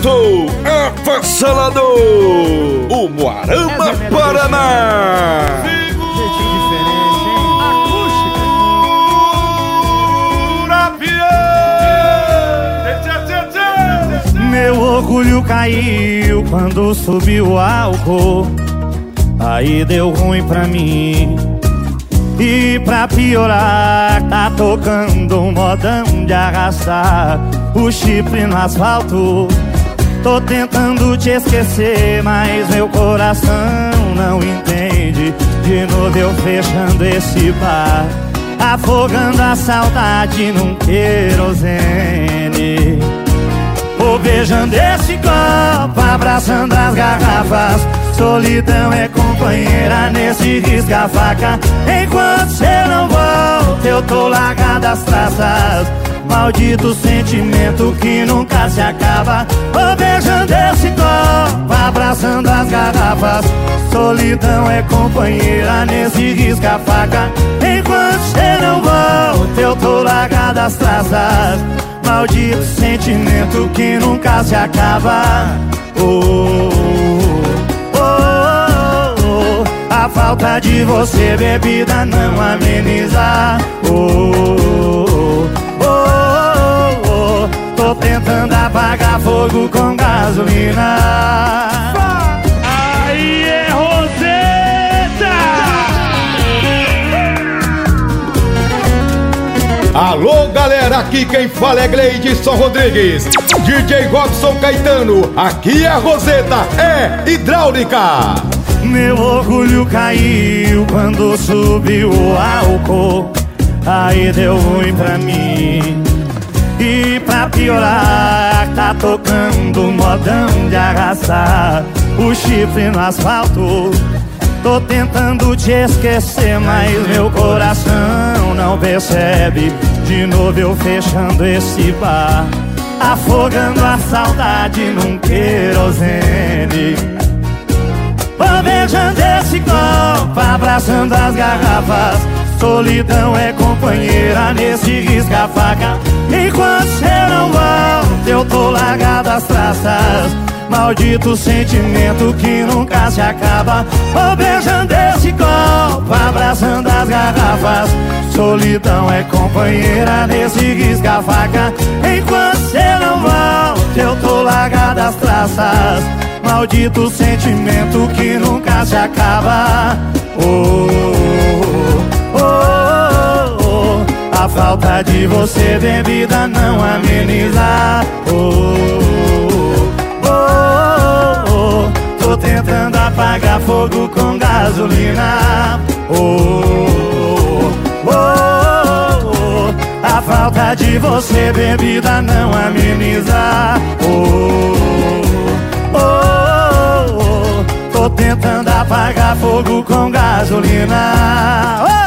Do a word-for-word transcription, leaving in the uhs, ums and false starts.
apresentou Avassalador, o Moarama Paraná. Meu orgulho caiu quando subiu o álcool, aí deu ruim pra mim. E pra piorar, tá tocando um modão de arrastar o chifre no asfalto. Tô tentando te esquecer, mas meu coração não entende. De novo eu fechando esse bar, afogando a saudade num querosene. Vou beijando esse copo, abraçando as garrafas. Solidão é companheira nesse risca-faca. Enquanto cê não volta, eu tô largado as traças. Maldito sentimento que nunca se acaba. Vou beijando esse copo, abraçando as garrafas. Solidão é companheira nesse risca-faca. Enquanto cê não volta, eu tô largado as traças. Maldito sentimento que nunca se acaba. Oh, oh, oh, oh. A falta de você, bebida, não ameniza. Oh, oh, oh, oh. Tô tentando apagar fogo com gasolina. Aí é Roseta! Alô galera, aqui quem fala é Gleidson Rodrigues, D J Robson Caetano, aqui é a Roseta, é hidráulica. Meu orgulho caiu quando subiu o álcool, aí deu ruim pra mim. E pra piorar, tá tocando um modão de arrastar o chifre no asfalto. Tô tentando te esquecer, mas meu coração não percebe. De novo eu fechando esse bar, afogando a saudade num querosene. Vou beijando esse copo, abraçando as garrafas. Solidão é companheira nesse risca-faca. Enquanto cê não volta, eu tô largado as traças. Maldito sentimento que nunca se acaba. Vou beijando esse copo, abraçando as garrafas. Solidão é companheira nesse risca-faca. Enquanto cê não volta, eu tô largado as traças. Maldito sentimento que nunca se acaba. Oh, oh, oh, oh. A falta de você, bebida, não ameniza. Oh, tô tentando apagar fogo com gasolina. Oh, oh, oh, oh. A falta de você, bebida, não ameniza. Oh, oh, oh. Tô tentando apagar fogo com gasolina. Oh!